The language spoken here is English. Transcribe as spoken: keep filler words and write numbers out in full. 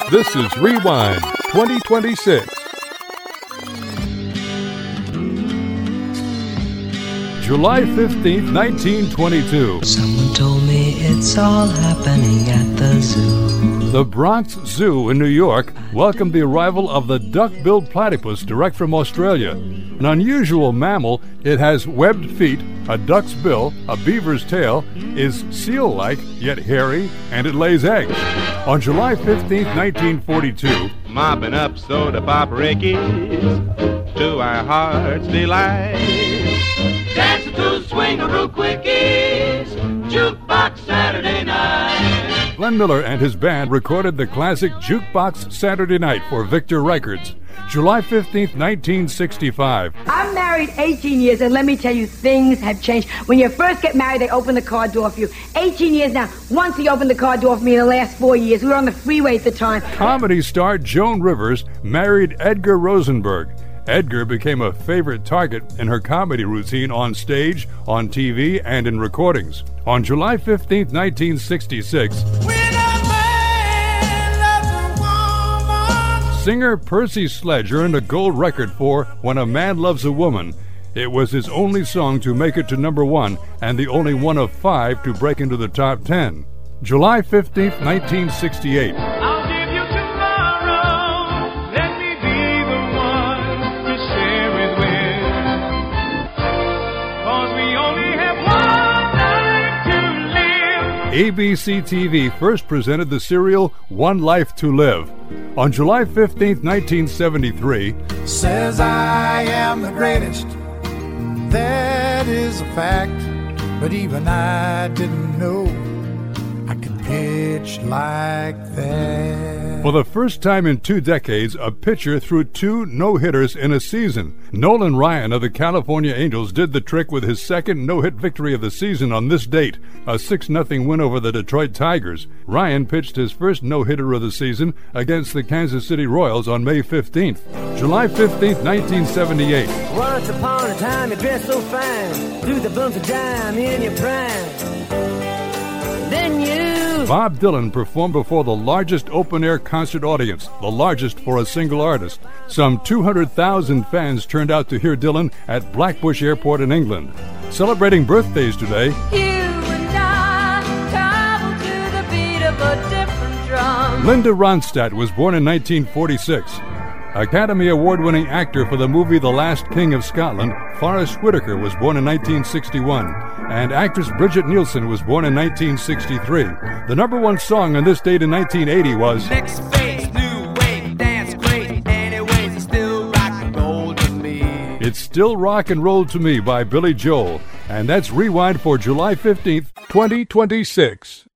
This is Rewind twenty twenty-six. July fifteenth, nineteen twenty-two. Someone told me it's all happening at the zoo. The Bronx Zoo in New York welcomed the arrival of the duck-billed platypus direct from Australia. An unusual mammal, it has webbed feet, a duck's bill, a beaver's tail, is seal-like yet hairy, and it lays eggs. On July fifteenth, nineteen forty-two, mopping up soda pop rickies to our heart's delight. Dancing to swing-a-roo quickies, jukebox Saturday night. Glenn Miller and his band recorded the classic Jukebox Saturday Night for Victor Records. July fifteenth, nineteen sixty-five. I'm married eighteen years, and let me tell you, things have changed. When you first get married, they open the car door for you. eighteen years now. Once he opened the car door for me in the last four years. We were on the freeway at the time. Comedy star Joan Rivers married Edgar Rosenberg. Edgar became a favorite target in her comedy routine on stage, on T V, and in recordings. On July fifteenth, nineteen sixty-six, singer Percy Sledge earned a gold record for When a Man Loves a Woman. It was his only song to make it to number one and the only one of five to break into the top ten. July fifteenth, nineteen sixty-eight. I'll give you tomorrow. Let me be the one to share it with. 'Cause we only have one life to live. A B C T V first presented the serial One Life to Live. On July fifteenth, nineteen seventy-three, says I am the greatest. That is a fact. But even I didn't know I could pitch like that. for the first time in two decades, a pitcher threw two no-hitters in a season. Nolan Ryan of the California Angels did the trick with his second no-hit victory of the season on this date, a six nothing win over the Detroit Tigers. Ryan pitched his first no-hitter of the season against the Kansas City Royals on May fifteenth. July fifteenth, nineteen seventy-eight. Once upon a time you dressed so fine, threw the bumps of dime in your prime. Then you... Bob Dylan performed before the largest open-air concert audience, the largest for a single artist. Some two hundred thousand fans turned out to hear Dylan at Blackbush Airport in England. Celebrating birthdays today, You and I travel to the beat of a different drum. Linda Ronstadt was born in nineteen forty-six. Academy Award-winning actor for the movie The Last King of Scotland, Forrest Whitaker was born in nineteen sixty-one, and actress Bridget Nielsen was born in nineteen sixty-three. The number one song on this date in nineteen eighty was Next phase, new wave, dance great. Anyways, it's still rock and roll to me. It's Still Rock and Roll to Me by Billy Joel. And that's Rewind for July fifteenth, twenty twenty-six.